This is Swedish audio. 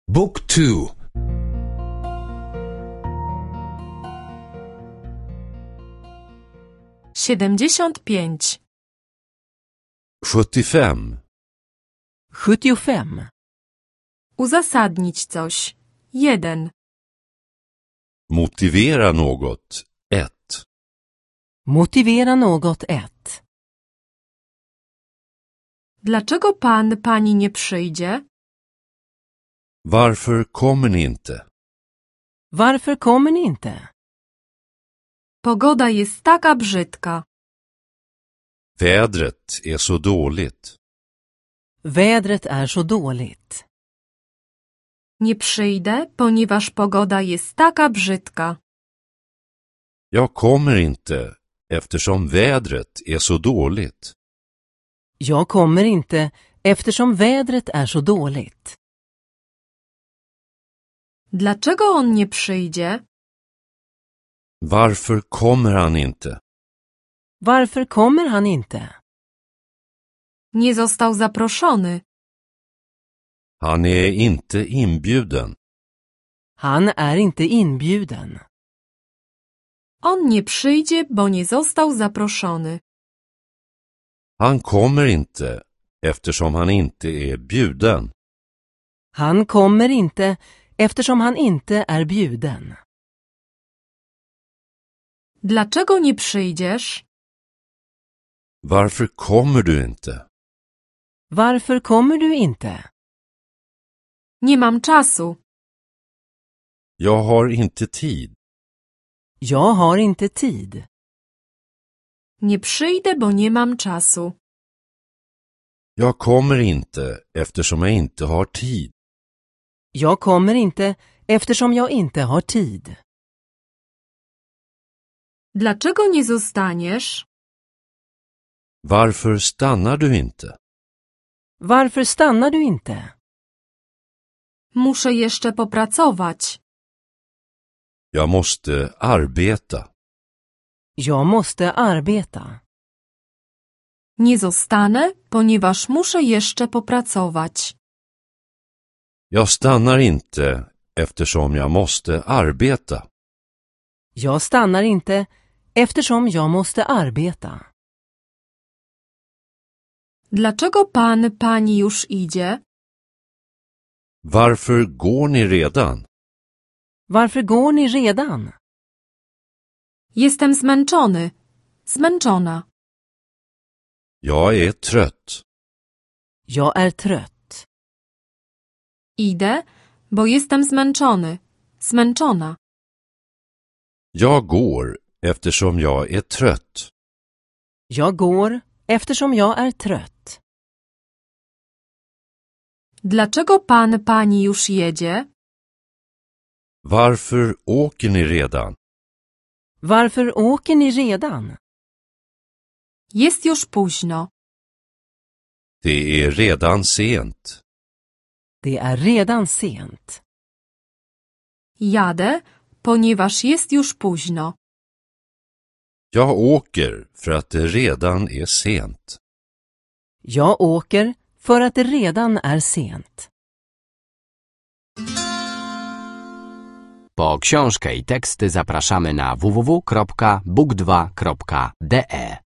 Book 2. 75. 75. 75. Uzasadnić coś. 1. Motivera något. 1. Motivera något 1. Dlaczego pani nie przyjdzie? Varför kommer ni inte? Varför kommer ni inte? Pogoda jest taka brzydka. Vädret är så dåligt. Vädret är så dåligt. Nie przyjdę, ponieważ pogoda jest taka brzydka. Jag kommer inte eftersom vädret är så dåligt. Jag kommer inte eftersom vädret är så dåligt. Dlaczego on nie przyjdzie? Varför kommer han inte? Varför kommer han inte? Nie został zaproszony. Han är inte inbjuden. Han är inte inbjuden. On nie przyjdzie, bo nie został zaproszony. Han kommer inte eftersom han inte är bjuden. Han kommer inte eftersom han inte är bjuden. Dlaczego nie przyjdziesz? Varför kommer du inte? Varför kommer du inte? Nie mam czasu. Jag har inte tid. Jag har inte tid. Nie przyjdę, bo nie mam czasu. Jag kommer inte eftersom jag inte har tid. Jag kommer inte eftersom jag inte har tid. Dlaczego nie zostaniesz? Varför stannar du inte? Varför stannar du inte? Muszę jeszcze popracować. Jag måste arbeta. Jag måste arbeta. Nie zostanę, ponieważ muszę jeszcze popracować. Jag stannar inte eftersom jag måste arbeta. Jag stannar inte eftersom jag måste arbeta. Dlaczego pani już idzie? Varför går ni redan? Varför går ni redan? Jestem zmęczony. Zmęczona. Jag är trött. Jag är trött. Idę, bo jestem zmęczony. Zmęczona. Jag går eftersom jag är trött. Jag går eftersom jag är trött. Dlaczego pani już jedzie? Varför åker ni redan? Varför åker ni redan? Jest już późno. Det är redan sent. Det är redan sent. Jadę, ponieważ jest już późno. Jag åker för att det redan är sent. Jag åker för att det redan är sent. Po książkę i teksty zapraszamy na www.book2.de.